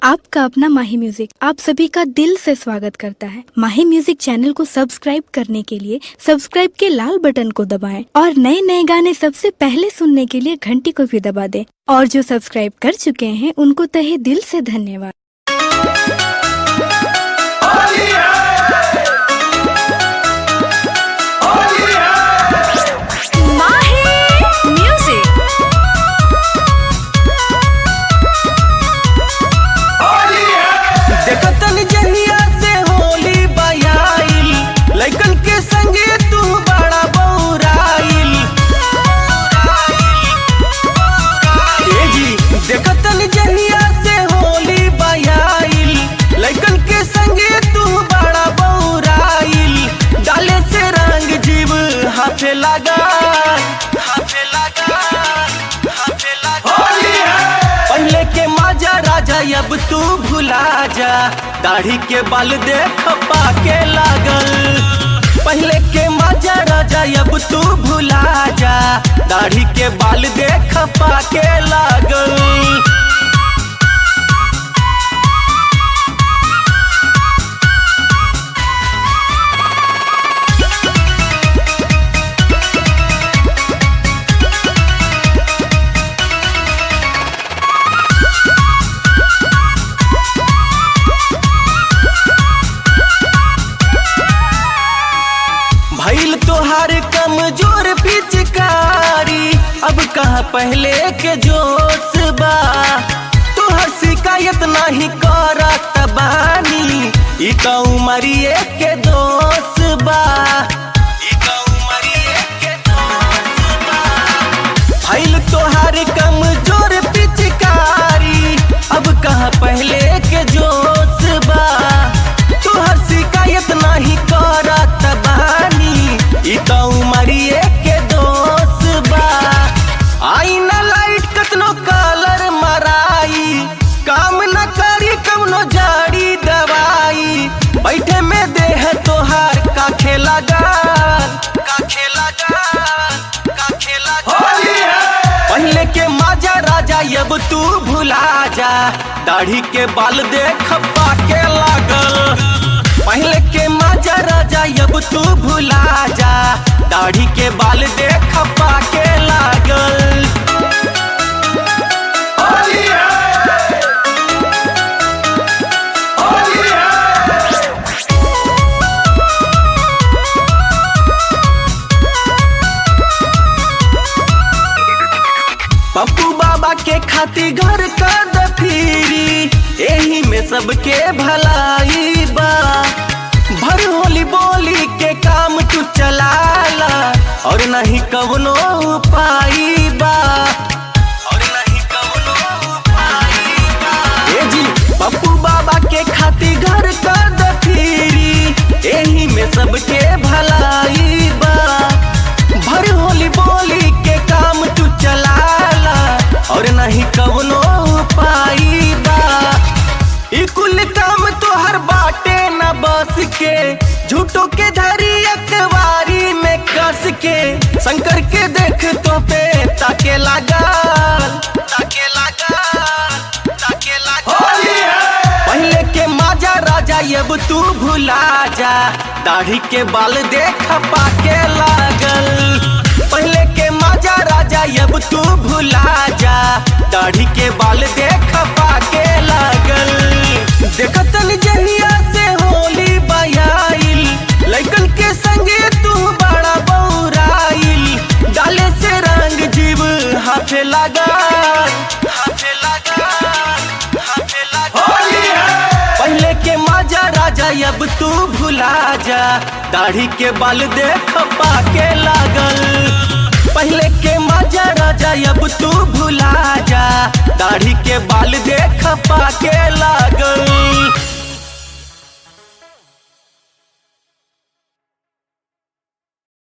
आपका अपना माही म्यूजिक आप सभी का दिल से स्वागत करता है। माही म्यूजिक चैनल को सब्सक्राइब करने के लिए सब्सक्राइब के लाल बटन को दबाएं और नए नए गाने सबसे पहले सुनने के लिए घंटी को भी दबा दें। और जो सब्सक्राइब कर चुके हैं उनको तहे दिल से धन्यवाद। पहले के माजा राजा अब तू भुला जा, दाढ़ी के बाल देख पाके लागल। पहले के माजा राजा अब तू भुला जा, दाढ़ी के बाल देख पाके लागल। भइल तोहार कमजोर पिचकारी, अब कहाँ पहले के जोश बा। तोहर शिकायत नहीं करत बानी, ई का उमरिए के दोष बा। भइल तोहार कमजोर पिचकारी, अब कहाँ पहले के जोश बा। तोहर शिकायत नहीं करत बानी, ई तो उमरिए के दोष बा। आई न लाइट कतनो कलर मराई, काम न करी कवनो जड़ी दवाई। बैठे में देह तोहार का खेला गाल। पहले के माजा राजा अब तू भुला जा, दाढ़ी के बाल देख पाके लागल। पहले के माजा राजा अब तू भुला जा, दाढ़ी के बाल देख पाके लागल। पप्पू बाबा के खातिर घर का दफीरी, यही में सबके भलाई बा। भर होली बोली के काम तू चलाला, और नहीं कवनो उपाय बा। ए जी पप्पू बाबा के खातिर घर का दफीरी, यही में सबके भलाई बा। भर होली बोली के काम तू चलाला, और नहीं कवनो उपाय बा। ई कुल काम तोहर बाटे न बस के, झूठों के धरी अखबारी में कस के। शंकर के देख तो पे ताके लागल। पहले के माजा राजा अब तू भुला जा, दाढ़ी के बाल देख पाके लागल। पहले के माजा राजा अब तू भुला जा, दाढ़ी के बाल देख पाके लागल। देखतन जहिया से होली बयाइल, लइकन के संगे तू बड़ा बौराइल। डाले से रंग जीव हाथे लागल। पहले के माजा राजा अब तू भुला जा, दाढ़ी के बाल देख पाके लागल। पहले के माजा राजा अब तू भुला जा, दाढ़ी के बाल देख पाके लागल।